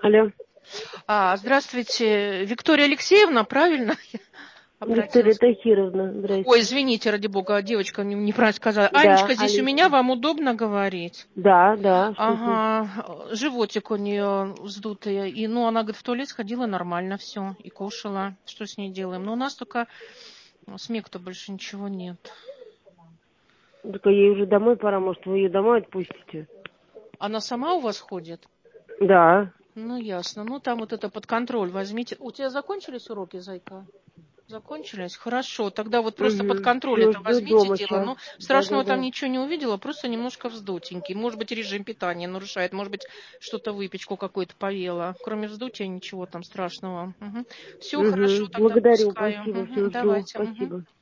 Алло. Здравствуйте, Виктория Алексеевна, правильно? Я Виктория обратилась. Тахировна, здрасте. Ой, извините, ради бога, девочка неправильно сказала. Да, Анечка, здесь у меня, Алиса. вам удобно говорить? Да, что с ней? Ага, животик у нее вздутый. И, она, говорит, в туалет сходила нормально, все, и кушала. Что с ней делаем? Но у нас только смех-то больше ничего нет. Так ей уже домой пора, может, вы ее домой отпустите? Она сама у вас ходит? Да. Ну, ясно. Там вот это под контроль возьмите. У тебя закончились уроки, зайка? Закончились? Хорошо. Тогда вот просто под контроль Все, это жду возьмите дома дело. сейчас. Страшного там Да. ничего не увидела, просто немножко вздутенький. Может быть, режим питания нарушает, может быть, что-то выпечку какую-то поела. Кроме вздутия ничего там страшного. Все хорошо, тогда Благодарю, пускаю. спасибо, все жду. Давайте. Спасибо.